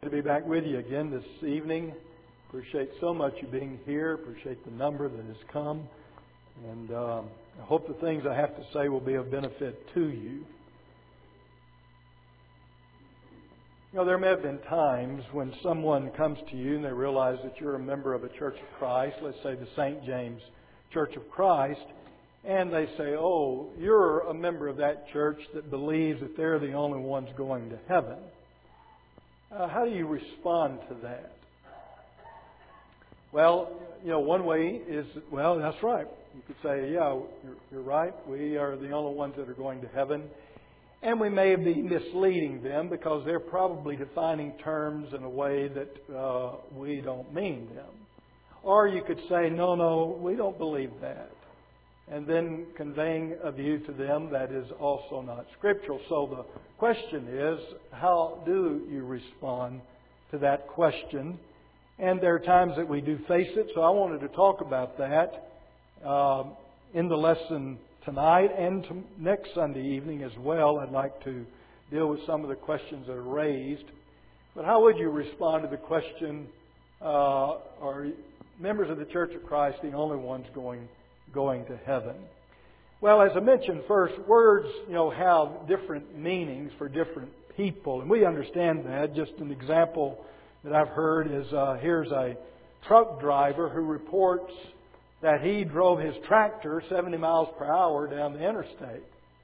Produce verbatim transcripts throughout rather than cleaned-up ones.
To be back with you again this evening. Appreciate so much you being here. Appreciate the number that has come. And um, I hope the things I have to say will be of benefit to you. You know, there may have been times when someone comes to you and they realize that you're a member of a Church of Christ, let's say the Saint James Church of Christ, and they say, oh, you're a member of that church that believes that they're the only ones going to heaven. Uh, how do you respond to that? Well, you know, one way is, well, that's right. You could say, yeah, you're, you're right. We are the only ones that are going to heaven. And we may be misleading them because they're probably defining terms in a way that uh, we don't mean them. Or you could say, no, no, we don't believe that. And then conveying a view to them that is also not scriptural. So the question is, how do you respond to that question? And there are times that we do face it, so I wanted to talk about that uh, in the lesson tonight and to next Sunday evening as well. I'd like to deal with some of the questions that are raised. But how would you respond to the question, uh, are members of the Church of Christ the only ones going going to heaven? Well, as I mentioned first, words, you know, have different meanings for different people, and we understand that. Just an example that I've heard is uh, here's a truck driver who reports that he drove his tractor seventy miles per hour down the interstate.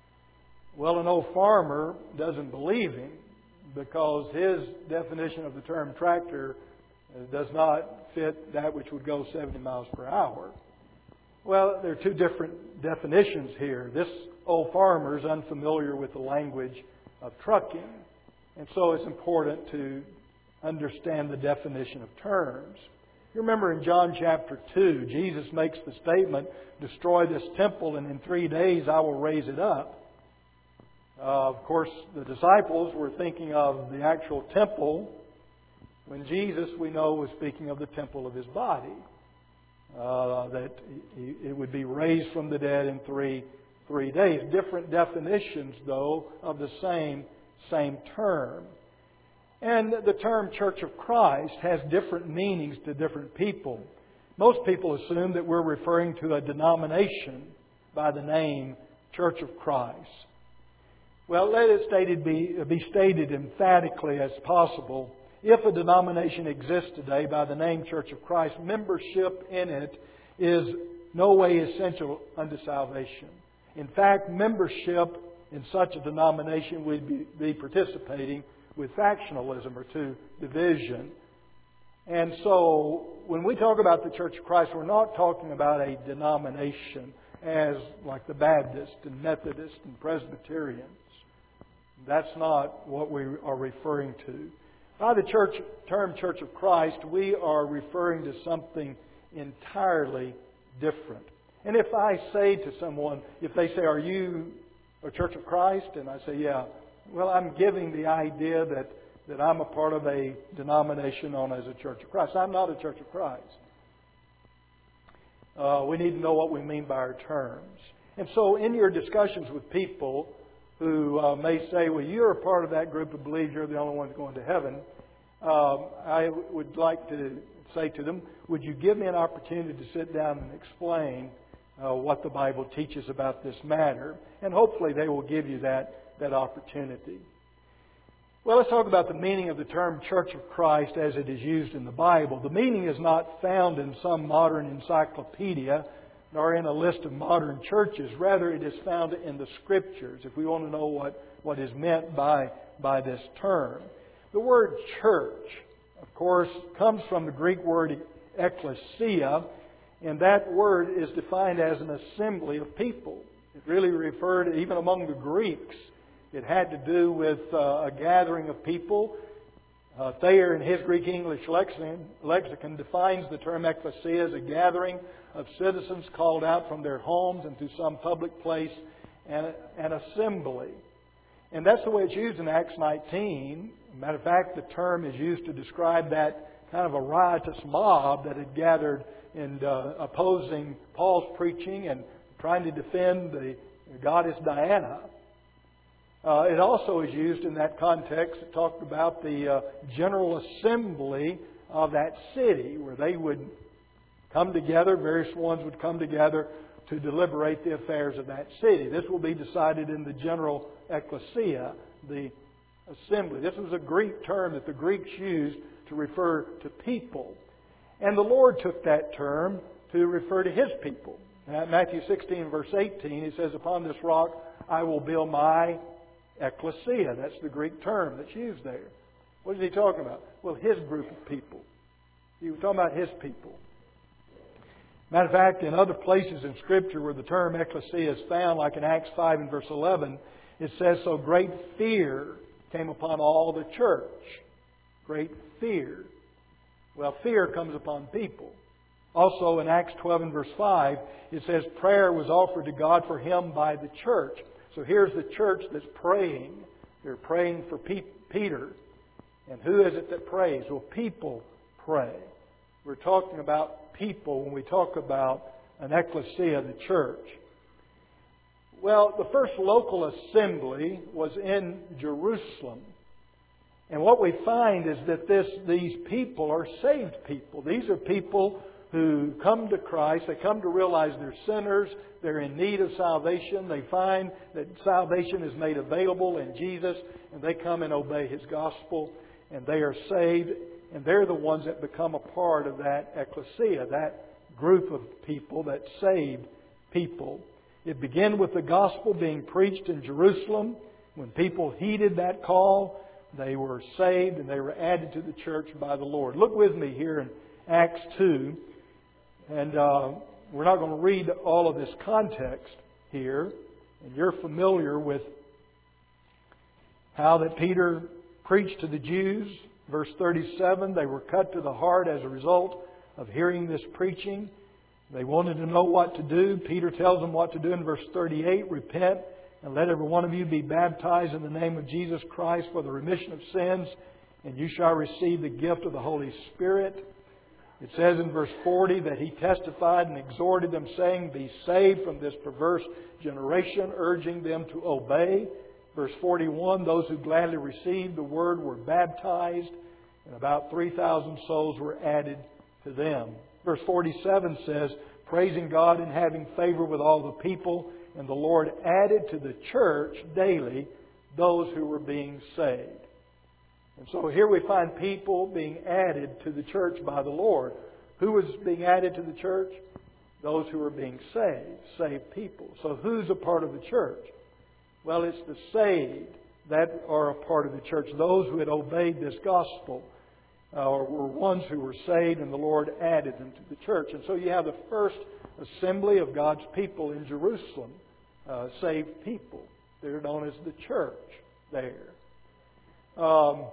Well, an old farmer doesn't believe him because his definition of the term tractor does not fit that which would go seventy miles per hour. Well, there are two different definitions here. This old farmer is unfamiliar with the language of trucking, and so it's important to understand the definition of terms. You remember in John chapter two, Jesus makes the statement, destroy this temple and in three days I will raise it up. Uh, of course, the disciples were thinking of the actual temple when Jesus, we know, was speaking of the temple of His body. Uh, that he, it would be raised from the dead in three three days. Different definitions, though, of the same same term. And the term Church of Christ has different meanings to different people. Most people assume that we're referring to a denomination by the name Church of Christ. Well, let it stated be, be stated emphatically as possible. If a denomination exists today by the name Church of Christ, membership in it is no way essential unto salvation. In fact, membership in such a denomination would be, be participating with factionalism or to division. And so, when we talk about the Church of Christ, we're not talking about a denomination as like the Baptist and Methodist and Presbyterians. That's not what we are referring to. By the church, term Church of Christ, we are referring to something entirely different. And if I say to someone, if they say, are you a Church of Christ? And I say, yeah. Well, I'm giving the idea that, that I'm a part of a denomination known as a Church of Christ. I'm not a Church of Christ. Uh, we need to know what we mean by our terms. And so in your discussions with people who uh, may say, well, you're a part of that group who believes you're the only ones going to heaven, um, I would like to say to them, would you give me an opportunity to sit down and explain uh, what the Bible teaches about this matter? And hopefully they will give you that that opportunity. Well, let's talk about the meaning of the term Church of Christ as it is used in the Bible. The meaning is not found in some modern encyclopedia nor in a list of modern churches. Rather, it is found in the Scriptures, if we want to know what, what is meant by, by this term. The word church, of course, comes from the Greek word ekklesia, and that word is defined as an assembly of people. It really referred, even among the Greeks, it had to do with uh, a gathering of people. Uh, Thayer, in his Greek English lexicon, lexicon, defines the term ekklesia as a gathering of citizens called out from their homes into some public place, and an assembly. And that's the way it's used in Acts nineteen. Matter of fact, the term is used to describe that kind of a riotous mob that had gathered and uh, opposing Paul's preaching and trying to defend the goddess Diana. Uh, it also is used in that context. It talked about the uh, general assembly of that city, where they would come together, various ones would come together to deliberate the affairs of that city. This will be decided in the general ecclesia, the assembly. This was a Greek term that the Greeks used to refer to people. And the Lord took that term to refer to His people. Now, Matthew sixteen, verse eighteen, He says, "Upon this rock I will build my ecclesia." That's the Greek term that's used there. What is He talking about? Well, His group of people. He was talking about His people. Matter of fact, in other places in Scripture where the term ecclesia is found, like in Acts five and verse eleven, it says, "So great fear came upon all the church." Great fear. Well, fear comes upon people. Also in Acts twelve and verse five, it says prayer was offered to God for him by the church. So here's the church that's praying. They're praying for Peter. And who is it that prays? Well, people pray. We're talking about people when we talk about an ecclesia, the church. Well, the first local assembly was in Jerusalem. And what we find is that this, these people are saved people. These are people who come to Christ. They come to realize they're sinners. They're in need of salvation. They find that salvation is made available in Jesus. And they come and obey His gospel. And they are saved. And they're the ones that become a part of that ecclesia, that group of people, that saved people. It began with the gospel being preached in Jerusalem. When people heeded that call, they were saved and they were added to the church by the Lord. Look with me here in Acts two. And uh, we're not going to read all of this context here. And you're familiar with how that Peter preached to the Jews. Verse thirty-seven, they were cut to the heart as a result of hearing this preaching. They wanted to know what to do. Peter tells them what to do in verse thirty-eight. "Repent and let every one of you be baptized in the name of Jesus Christ for the remission of sins, and you shall receive the gift of the Holy Spirit." It says in verse forty that he testified and exhorted them, saying, "Be saved from this perverse generation," urging them to obey. Verse forty-one, those who gladly received the word were baptized, and about three thousand souls were added to them. Verse forty-seven says, "Praising God and having favor with all the people, and the Lord added to the church daily those who were being saved." And so here we find people being added to the church by the Lord. Who was being added to the church? Those who were being saved, saved people. So who's a part of the church? Well, it's the saved that are a part of the church. Those who had obeyed this gospel uh, were ones who were saved, and the Lord added them to the church. And so you have the first assembly of God's people in Jerusalem, uh, saved people. They're known as the church there. Um,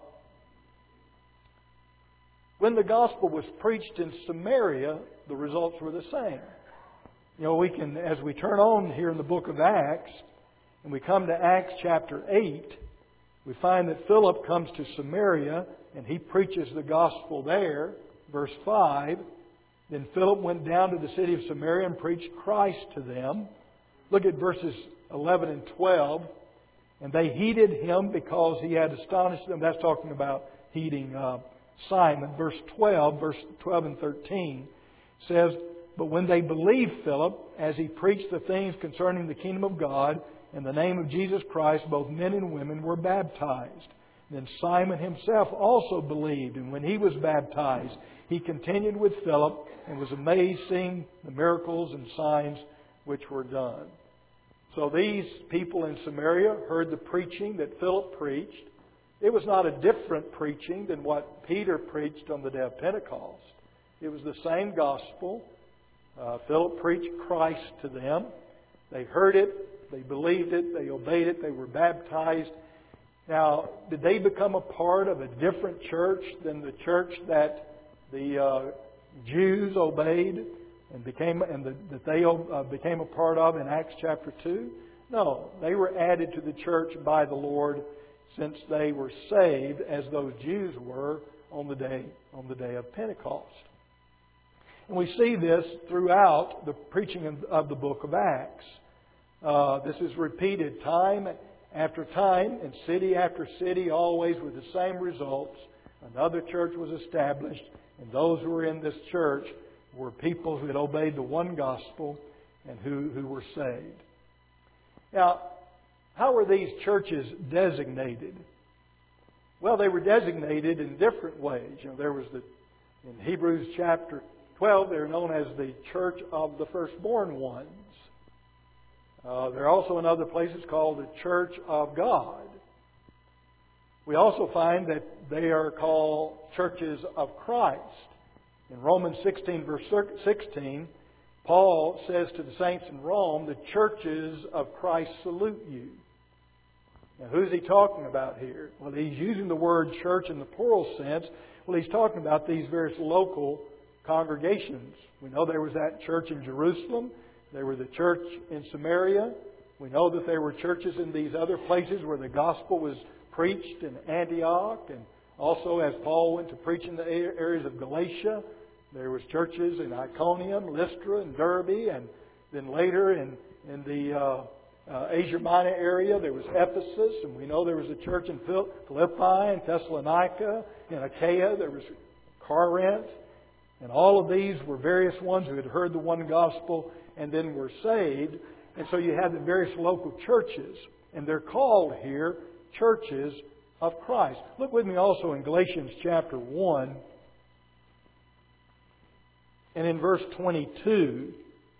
when the gospel was preached in Samaria, the results were the same. You know, we can, as we turn on here in the book of Acts, and we come to Acts chapter eight, we find that Philip comes to Samaria and he preaches the gospel there. Verse five, "Then Philip went down to the city of Samaria and preached Christ to them." Look at verses eleven and twelve. "And they heeded him because he had astonished them." That's talking about heeding uh, Simon. Verse twelve, verse twelve and thirteen says, "But when they believed Philip, as he preached the things concerning the kingdom of God, in the name of Jesus Christ, both men and women were baptized. Then Simon himself also believed, and when he was baptized, he continued with Philip and was amazed seeing the miracles and signs which were done." So these people in Samaria heard the preaching that Philip preached. It was not a different preaching than what Peter preached on the day of Pentecost. It was the same gospel. Uh, Philip preached Christ to them. They heard it. They believed it. They obeyed it. They were baptized. Now, did they become a part of a different church than the church that the uh, Jews obeyed and became and the, that they uh, became a part of in Acts chapter two? No, they were added to the church by the Lord since they were saved, as those Jews were on the day on the day of Pentecost. And we see this throughout the preaching of, of the book of Acts. Uh, this is repeated time after time, and city after city, always with the same results. Another church was established, and those who were in this church were people who had obeyed the one gospel and who, who were saved. Now, how were these churches designated? Well, they were designated in different ways. You know, there was the in Hebrews chapter twelve, they're known as the Church of the Firstborn Ones. Uh, they're also in other places called the Church of God. We also find that they are called churches of Christ. In Romans sixteen, verse sixteen, Paul says to the saints in Rome, the churches of Christ salute you. Now, who's he talking about here? Well, he's using the word church in the plural sense. Well, he's talking about these various local congregations. We know there was that church in Jerusalem. There was the church in Samaria. We know that there were churches in these other places where the gospel was preached in Antioch, and also as Paul went to preach in the areas of Galatia, there was churches in Iconium, Lystra, and Derbe, and then later in in the uh, uh, Asia Minor area there was Ephesus, and we know there was a church in Philippi and Thessalonica, in Achaia there was Corinth, and all of these were various ones who had heard the one gospel and then were saved, and so you had the various local churches, and they're called here churches of Christ. Look with me also in Galatians chapter one. And in verse twenty-two,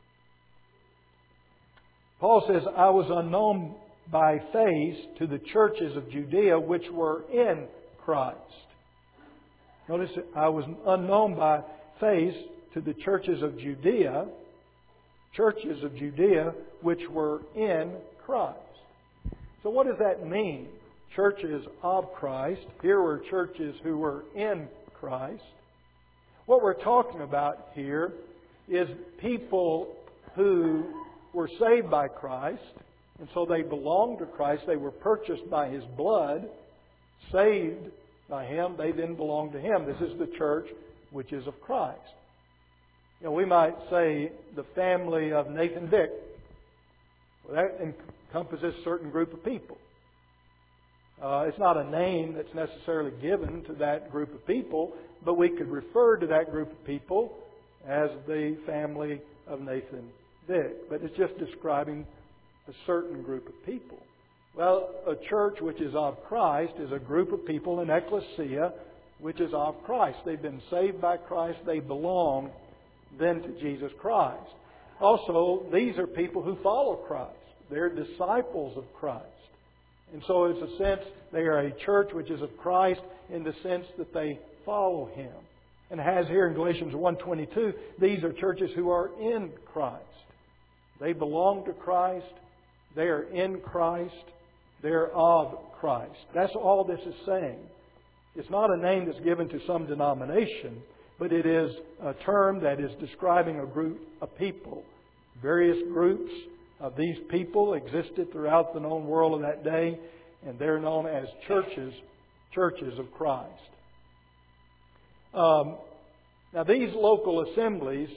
Paul says, I was unknown by face to the churches of Judea which were in Christ. Notice, I was unknown by face to the churches of Judea, churches of Judea which were in Christ. So what does that mean? Churches of Christ. Here were churches who were in Christ. What we're talking about here is people who were saved by Christ, and so they belonged to Christ. They were purchased by His blood, saved by Him. They then belong to Him. This is the church which is of Christ. You know, we might say the family of Nathan Vick. Well, that encompasses a certain group of people. Uh, it's not a name that's necessarily given to that group of people, but we could refer to that group of people as the family of Nathan Vick. But it's just describing a certain group of people. Well, a church which is of Christ is a group of people, an ecclesia, which is of Christ. They've been saved by Christ. They belong then to Jesus Christ. Also, these are people who follow Christ. They're disciples of Christ. And so, in a sense, they are a church which is of Christ in the sense that they follow Him. And has here in Galatians one twenty-two, these are churches who are in Christ. They belong to Christ. They are in Christ. They're of Christ. That's all this is saying. It's not a name that's given to some denomination, but it is a term that is describing a group of people. Various groups of these people existed throughout the known world of that day, and they're known as churches, churches of Christ. Um, now, these local assemblies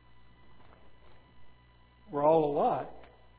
were all alike.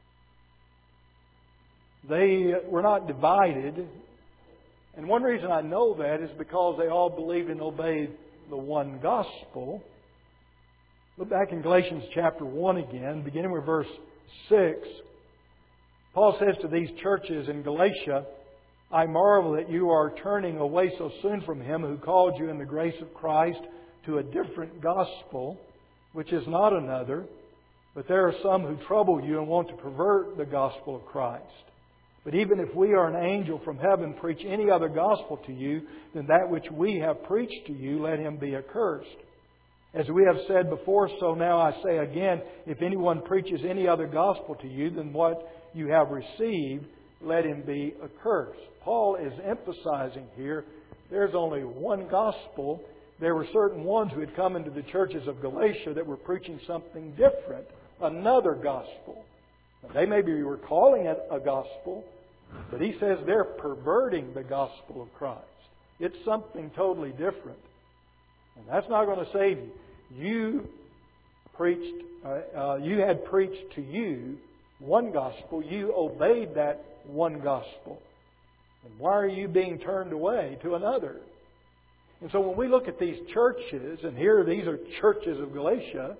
They were not divided, and one reason I know that is because they all believed and obeyed the one gospel. Look back in Galatians chapter one again, beginning with verse six. Paul says to these churches in Galatia, I marvel that you are turning away so soon from Him who called you in the grace of Christ to a different gospel, which is not another, but there are some who trouble you and want to pervert the gospel of Christ. But even if we or an angel from heaven preach any other gospel to you than that which we have preached to you, let him be accursed. As we have said before, so now I say again, if anyone preaches any other gospel to you than what you have received, let him be accursed. Paul is emphasizing here, there's only one gospel. There were certain ones who had come into the churches of Galatia that were preaching something different, another gospel. Now, they maybe were calling it a gospel, but he says they're perverting the gospel of Christ. It's something totally different. And that's not going to save you. You preached, uh, uh, you had preached to you one gospel. You obeyed that one gospel. And why are you being turned away to another? And so when we look at these churches, and here these are churches of Galatia,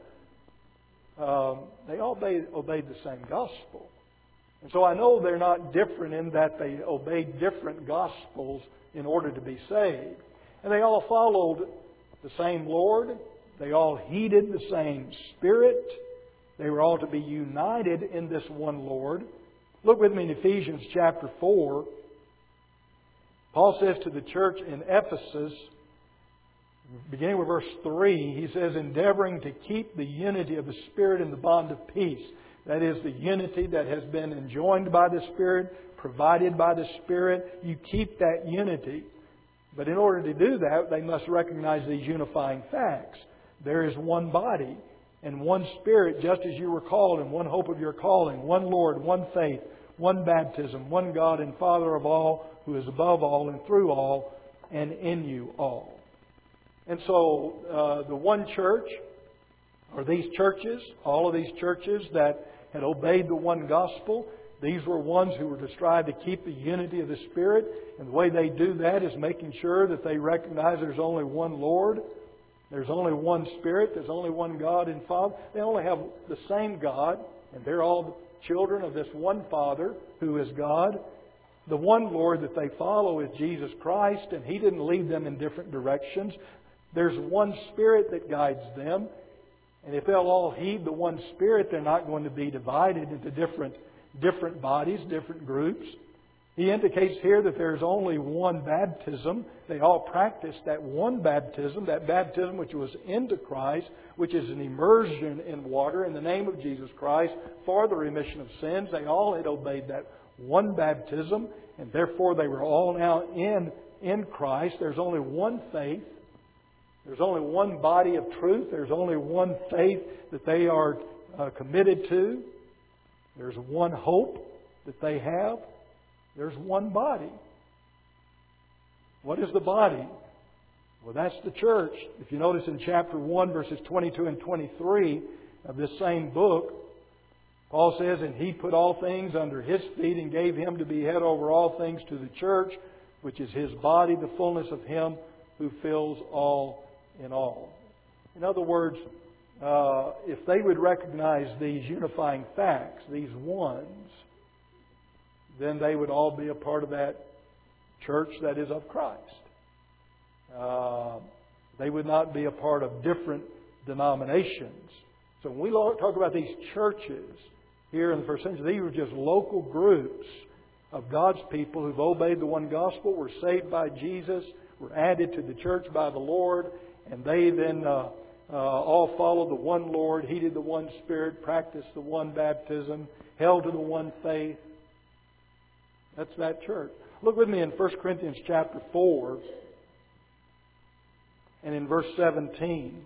um, they all obeyed, obeyed the same gospel. And so I know they're not different in that they obeyed different gospels in order to be saved. And they all followed the same Lord. They all heeded the same Spirit. They were all to be united in this one Lord. Look with me in Ephesians chapter four. Paul says to the church in Ephesus, beginning with verse three, he says, endeavoring to keep the unity of the Spirit in the bond of peace. That is, the unity that has been enjoined by the Spirit, provided by the Spirit. You keep that unity. But in order to do that, they must recognize these unifying facts. There is one body and one Spirit, just as you were called, and one hope of your calling, one Lord, one faith, one baptism, one God and Father of all, who is above all and through all and in you all. And so uh, the one church, or these churches, all of these churches that had obeyed the one gospel, these were ones who were to strive to keep the unity of the Spirit. And the way they do that is making sure that they recognize there's only one Lord, there's only one Spirit, there's only one God and Father. They only have the same God, and they're all children of this one Father who is God. The one Lord that they follow is Jesus Christ, and He didn't lead them in different directions. There's one Spirit that guides them. And if they'll all heed the one Spirit, they're not going to be divided into different, different bodies, different groups. He indicates here that there's only one baptism. They all practice that one baptism, that baptism which was into Christ, which is an immersion in water in the name of Jesus Christ for the remission of sins. They all had obeyed that one baptism, and therefore they were all now in, in Christ. There's only one faith. There's only one body of truth. There's only one faith that they are uh, committed to. There's one hope that they have. There's one body. What is the body? Well, that's the church. If you notice in chapter one, verses twenty-two and twenty-three of this same book, Paul says, and He put all things under His feet and gave Him to be head over all things to the church, which is His body, the fullness of Him who fills all in all. In other words, uh, if they would recognize these unifying facts, these ones, then they would all be a part of that church that is of Christ. Uh, they would not be a part of different denominations. So when we talk about these churches here in the first century, these were just local groups of God's people who've obeyed the one gospel, were saved by Jesus, were added to the church by the Lord, and they then uh, uh, all followed the one Lord, heeded the one Spirit, practiced the one baptism, held to the one faith. That's that church. Look with me in First Corinthians chapter four and in verse seventeen.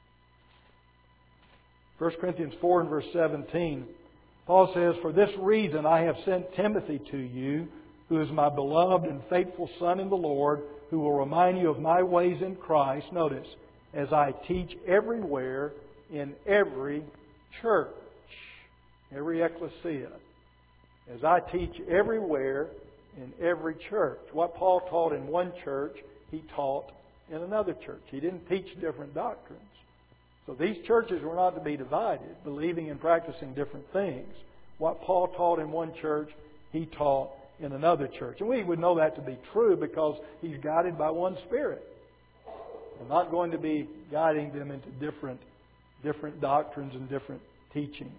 First Corinthians four and verse seventeen. Paul says, for this reason I have sent Timothy to you, who is my beloved and faithful son in the Lord, who will remind you of my ways in Christ. Notice, as I teach everywhere in every church, every ecclesia. As I teach everywhere in every church. What Paul taught in one church, he taught in another church. He didn't teach different doctrines. So these churches were not to be divided, believing and practicing different things. What Paul taught in one church, he taught in another church. And we would know that to be true because he's guided by one Spirit. And not going to be guiding them into different, different doctrines and different teachings.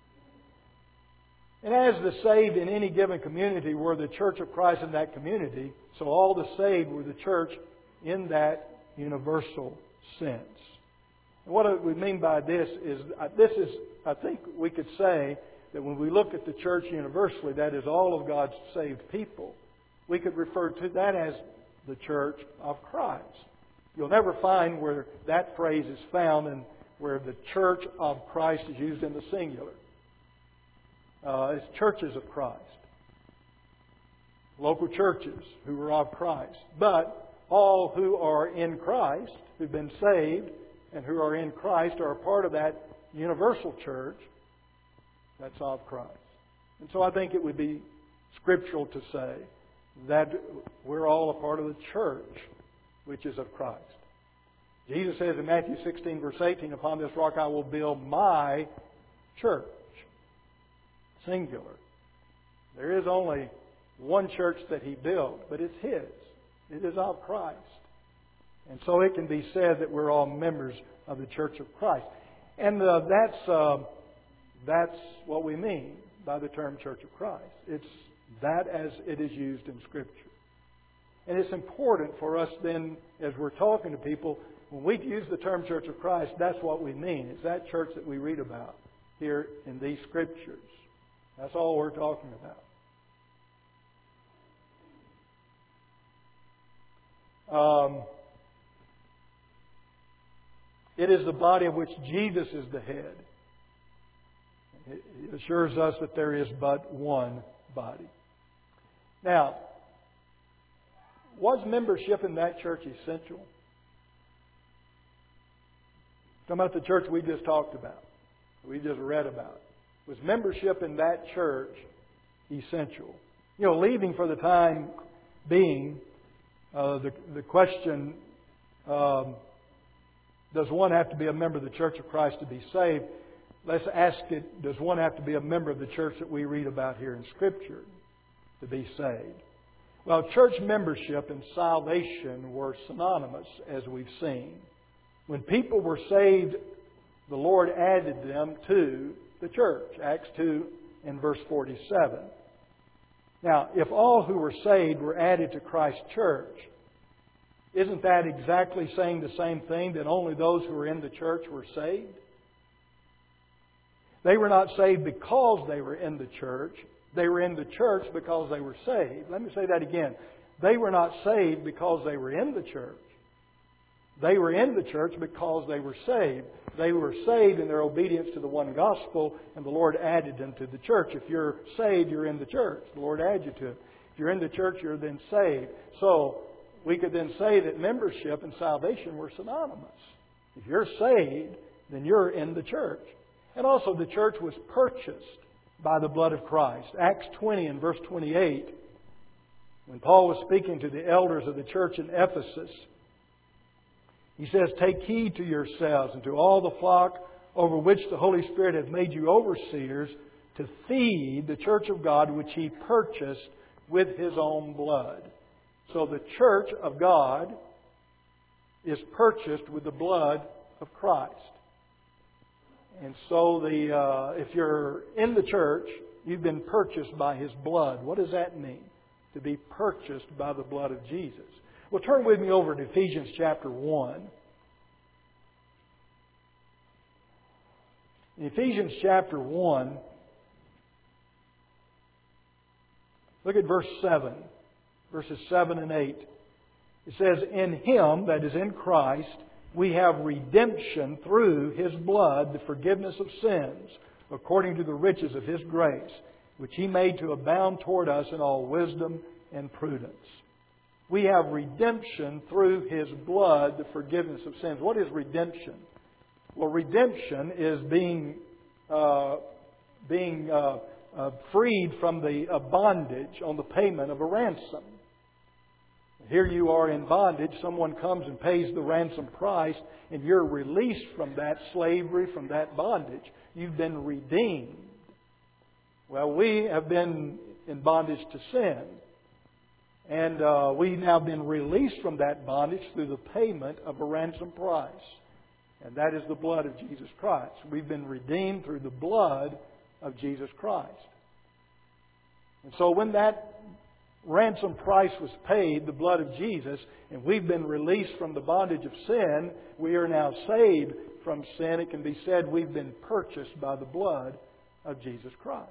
And as the saved in any given community were the church of Christ in that community, so all the saved were the church in that universal sense. And what we mean by this is, this is, I think we could say that when we look at the church universally, that is all of God's saved people, we could refer to that as the church of Christ. You'll never find where that phrase is found and where the church of Christ is used in the singular. Uh, it's churches of Christ. Local churches who are of Christ. But all who are in Christ, who've been saved and who are in Christ, are a part of that universal church that's of Christ. And so I think it would be scriptural to say that we're all a part of the church, which is of Christ. Jesus says in Matthew sixteen, verse eighteen, upon this rock I will build my church. Singular. There is only one church that He built, but it's His. It is of Christ. And so it can be said that we're all members of the church of Christ. And uh, that's, uh, that's what we mean by the term Church of Christ. It's that as it is used in Scripture. And it's important for us then, as we're talking to people, when we use the term Church of Christ, that's what we mean. It's that church that we read about here in these Scriptures. That's all we're talking about. Um, it is the body of which Jesus is the head. It assures us that there is but one body. Now, was membership in that church essential? Talking about the church we just talked about, we just read about. Was membership in that church essential? You know, leaving for the time being, uh, the the question, um, does one have to be a member of the Church of Christ to be saved? Let's ask it, does one have to be a member of the church that we read about here in Scripture to be saved? Well, church membership and salvation were synonymous, as we've seen. When people were saved, the Lord added them to the church. Acts two and verse forty-seven. Now, if all who were saved were added to Christ's church, isn't that exactly saying the same thing, that only those who were in the church were saved? They were not saved because they were in the church. They were in the church because they were saved. Let me say that again. They were not saved because they were in the church. They were in the church because they were saved. They were saved in their obedience to the one gospel, and the Lord added them to the church. If you're saved, you're in the church. The Lord adds you to it. If you're in the church, you're then saved. So we could then say that membership and salvation were synonymous. If you're saved, then you're in the church. And also the church was purchased by the blood of Christ. Acts twenty and verse twenty-eight, when Paul was speaking to the elders of the church in Ephesus, he says, "Take heed to yourselves and to all the flock over which the Holy Spirit hath made you overseers, to feed the church of God which He purchased with His own blood." So the church of God is purchased with the blood of Christ. And so the uh, if you're in the church, you've been purchased by His blood. What does that mean? To be purchased by the blood of Jesus. Well, turn with me over to Ephesians chapter one. In Ephesians chapter one, look at verse seven. Verses seven and eight. It says, "In Him," that is in Christ, "we have redemption through His blood, the forgiveness of sins, according to the riches of His grace, which He made to abound toward us in all wisdom and prudence." We have redemption through His blood, the forgiveness of sins. What is redemption? Well, redemption is being uh, being uh, uh, freed from the uh, bondage on the payment of a ransom. Here you are in bondage. Someone comes and pays the ransom price, and you're released from that slavery, from that bondage. You've been redeemed. Well, we have been in bondage to sin. And uh, we've now been released from that bondage through the payment of a ransom price. And that is the blood of Jesus Christ. We've been redeemed through the blood of Jesus Christ. And so when that ransom price was paid, the blood of Jesus, and we've been released from the bondage of sin, we are now saved from sin. It can be said we've been purchased by the blood of Jesus Christ.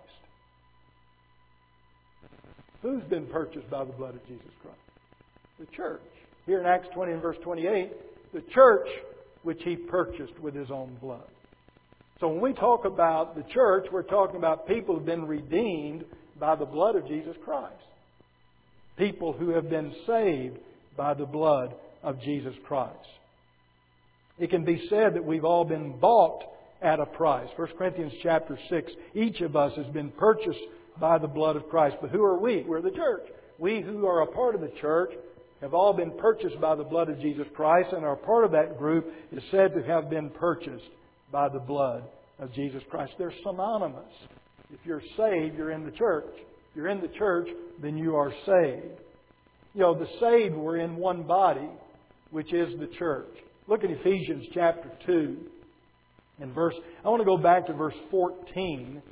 Who's been purchased by the blood of Jesus Christ? The church. Here in Acts twenty and verse twenty-eight, the church which He purchased with His own blood. So when we talk about the church, we're talking about people who have been redeemed by the blood of Jesus Christ. People who have been saved by the blood of Jesus Christ. It can be said that we've all been bought at a price. First Corinthians chapter six, each of us has been purchased by the blood of Christ. But who are we? We're the church. We who are a part of the church have all been purchased by the blood of Jesus Christ, and our part of that group is said to have been purchased by the blood of Jesus Christ. They're synonymous. If you're saved, you're in the church. If you're in the church, then you are saved. You know, the saved were in one body, which is the church. Look at Ephesians chapter two. And verse, I want to go back to verse fourteen.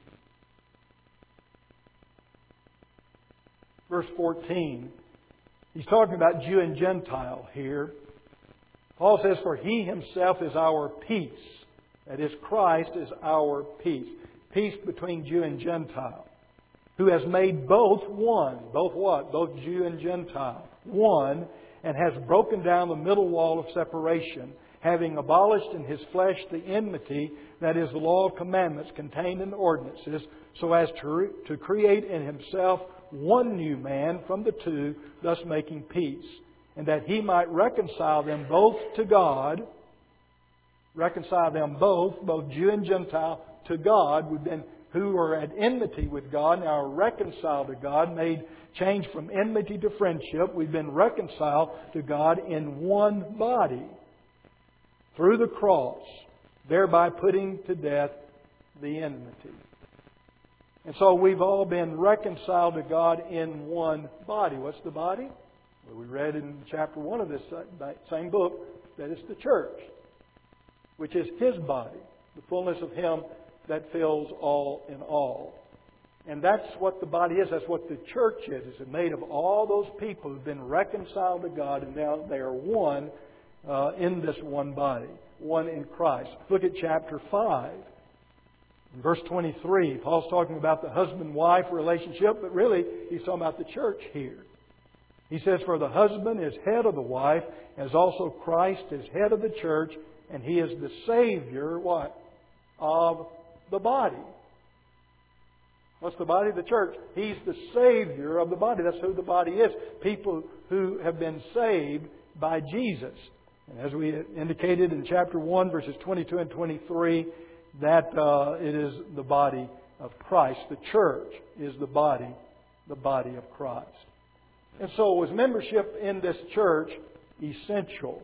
Verse fourteen. He's talking about Jew and Gentile here. Paul says, "For He Himself is our peace." That is, Christ is our peace. Peace between Jew and Gentile. Who has made both one. Both what? Both Jew and Gentile. One. And has broken down the middle wall of separation, having abolished in His flesh the enmity, that is, the law of commandments contained in the ordinances, so as to, re- to create in Himself one new man from the two, thus making peace, and that He might reconcile them both to God, reconcile them both, both Jew and Gentile, to God. We've been who are at enmity with God, now are reconciled to God, made change from enmity to friendship. We've been reconciled to God in one body through the cross, thereby putting to death the enmity. And so we've all been reconciled to God in one body. What's the body? Well, we read in chapter one of this same book that it's the church, which is His body, the fullness of Him that fills all in all. And that's what the body is. That's what the church is. It's made of all those people who've been reconciled to God, and now they are one uh, in this one body, one in Christ. Look at chapter five. In verse twenty-three, Paul's talking about the husband-wife relationship, but really he's talking about the church here. He says, "For the husband is head of the wife, as also Christ is head of the church, and He is the Savior," what? Of the body. What's the body? The church. He's the Savior of the body. That's who the body is. People who have been saved by Jesus. And as we indicated in chapter one, verses twenty-two and twenty-three, that uh, it is the body of Christ. The church is the body, the body of Christ. And so was membership in this church essential?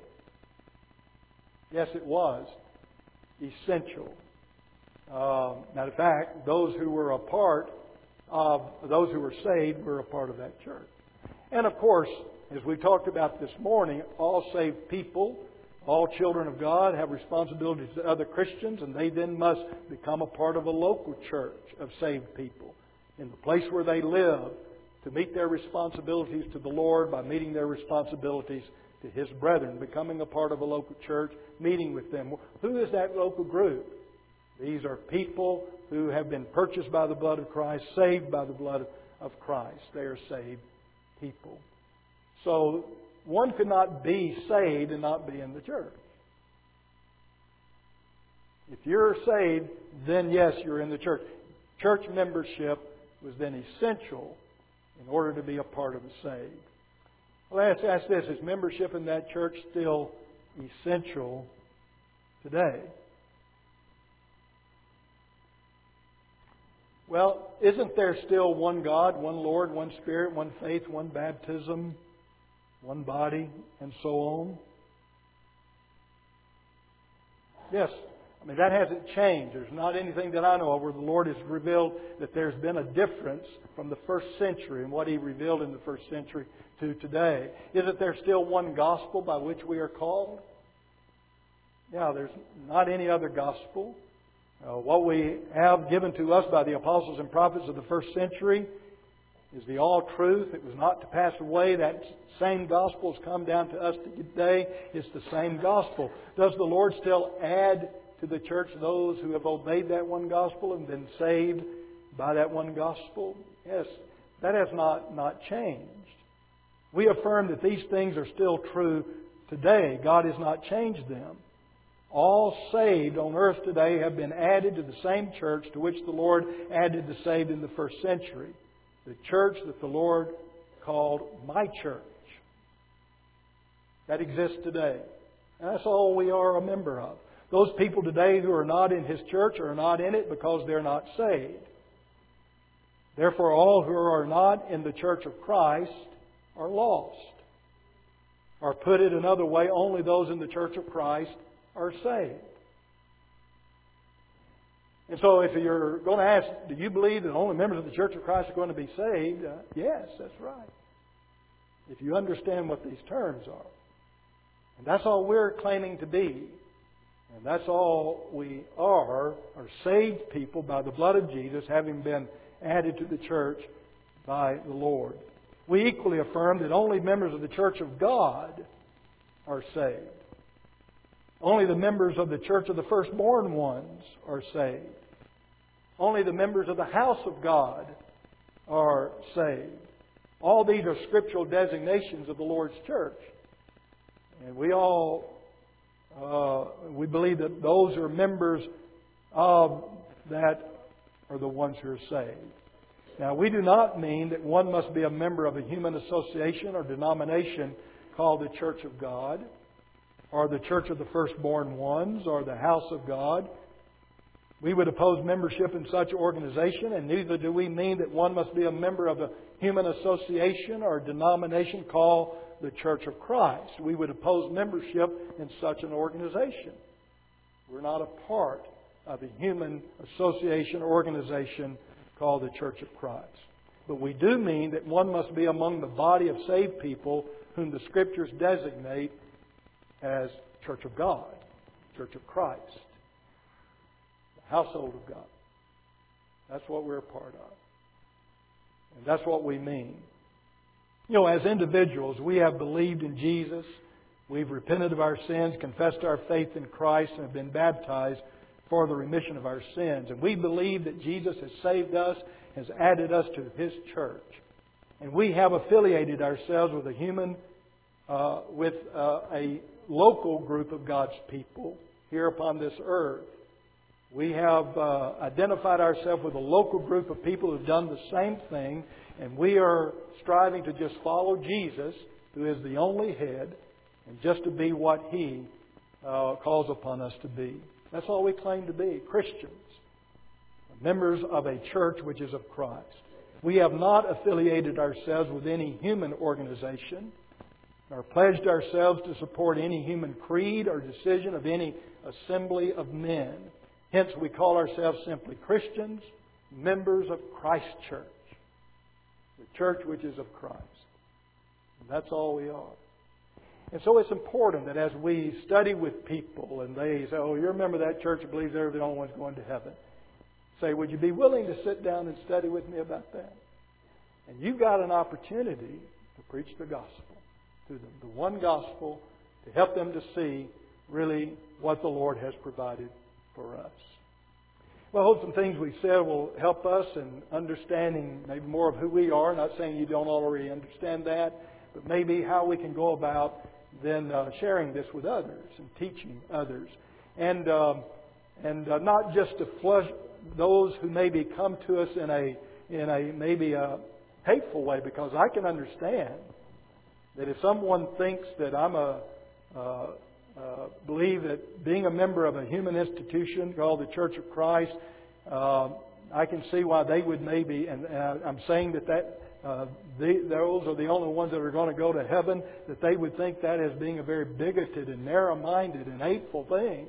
Yes, it was essential. Uh, matter of fact, those who were a part of, those who were saved were a part of that church. And of course, as we talked about this morning, all saved people, all children of God have responsibilities to other Christians, and they then must become a part of a local church of saved people in the place where they live to meet their responsibilities to the Lord by meeting their responsibilities to His brethren, becoming a part of a local church, meeting with them. Who is that local group? These are people who have been purchased by the blood of Christ, saved by the blood of Christ. They are saved people. So one could not be saved and not be in the church. If you're saved, then yes, you're in the church. Church membership was then essential in order to be a part of the saved. Well, let's ask this: is membership in that church still essential today? Well, isn't there still one God, one Lord, one Spirit, one faith, one baptism, one body, and so on? Yes. I mean, that hasn't changed. There's not anything that I know of where the Lord has revealed that there's been a difference from the first century and what He revealed in the first century to today. Isn't there still one gospel by which we are called? Yeah, there's not any other gospel. Uh, what we have given to us by the apostles and prophets of the first century is the all truth. It was not to pass away. That same gospel has come down to us today. It's the same gospel. Does the Lord still add to the church those who have obeyed that one gospel and been saved by that one gospel? Yes, that has not, not changed. We affirm that these things are still true today. God has not changed them. All saved on earth today have been added to the same church to which the Lord added the saved in the first century. The church that the Lord called my church. That exists today. And that's all we are a member of. Those people today who are not in His church are not in it because they're not saved. Therefore, all who are not in the church of Christ are lost. Or put it another way, only those in the church of Christ are saved. And so if you're going to ask, do you believe that only members of the church of Christ are going to be saved? Uh, yes, that's right. If you understand what these terms are. And that's all we're claiming to be. And that's all we are, are saved people by the blood of Jesus, having been added to the church by the Lord. We equally affirm that only members of the church of God are saved. Only the members of the church of the firstborn ones are saved. Only the members of the house of God are saved. All these are scriptural designations of the Lord's church. And we all, uh, we believe that those who are members of that are the ones who are saved. Now, we do not mean that one must be a member of a human association or denomination called the Church of God, or the Church of the Firstborn Ones, or the House of God. We would oppose membership in such organization, and neither do we mean that one must be a member of a human association or denomination called the Church of Christ. We would oppose membership in such an organization. We're not a part of a human association or organization called the Church of Christ. But we do mean that one must be among the body of saved people whom the Scriptures designate as Church of God, Church of Christ, the household of God. That's what we're a part of. And that's what we mean. You know, as individuals, we have believed in Jesus. We've repented of our sins, confessed our faith in Christ, and have been baptized for the remission of our sins. And we believe that Jesus has saved us, has added us to His church. And we have affiliated ourselves with a human, uh, with uh, a local group of God's people here upon this earth. We have uh, identified ourselves with a local group of people who have done the same thing, and we are striving to just follow Jesus, who is the only head, and just to be what He uh, calls upon us to be. That's all we claim to be, Christians, members of a church which is of Christ. We have not affiliated ourselves with any human organization, nor pledged ourselves to support any human creed or decision of any assembly of men. Hence, we call ourselves simply Christians, members of Christ's church, the church which is of Christ. And that's all we are. And so it's important that as we study with people and they say, oh, you're a member of that church that believes they're the only ones going to heaven. Say, would you be willing to sit down and study with me about that? And you've got an opportunity to preach the gospel to them, the one gospel, to help them to see really what the Lord has provided for us. Well, I hope some things we've said will help us in understanding maybe more of who we are. Not saying you don't already understand that, but maybe how we can go about then uh, sharing this with others and teaching others. And um, and uh, not just to flush those who maybe come to us in a in a maybe a hateful way, because I can understand that if someone thinks that I'm a uh, uh, believe that being a member of a human institution called the Church of Christ, uh, I can see why they would maybe, and, and I'm saying that that uh, the, those are the only ones that are going to go to heaven, that they would think that as being a very bigoted and narrow-minded and hateful thing.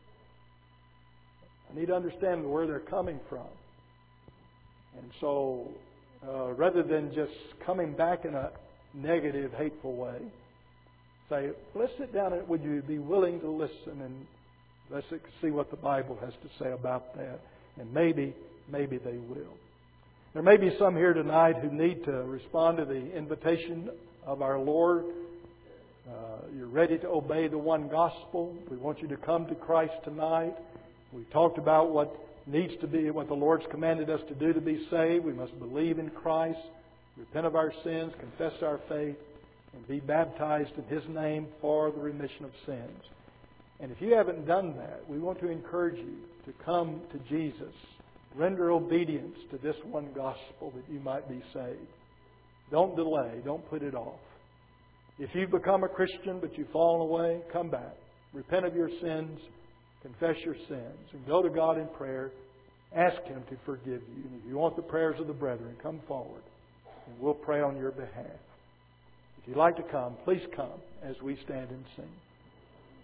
I need to understand where they're coming from. And so, uh, rather than just coming back in a negative, hateful way, say, let's sit down and would you be willing to listen and let's see what the Bible has to say about that. And maybe, maybe they will. There may be some here tonight who need to respond to the invitation of our Lord. Uh, you're ready to obey the one gospel. We want you to come to Christ tonight. We talked about what needs to be, what the Lord's commanded us to do to be saved. We must believe in Christ, repent of our sins, confess our faith, and be baptized in His name for the remission of sins. And if you haven't done that, we want to encourage you to come to Jesus. Render obedience to this one gospel that you might be saved. Don't delay. Don't put it off. If you've become a Christian but you've fallen away, come back. Repent of your sins. Confess your sins. And go to God in prayer Ask Him to forgive you. And if you want the prayers of the brethren, come forward and we'll pray on your behalf. If you'd like to come, please come as we stand and sing.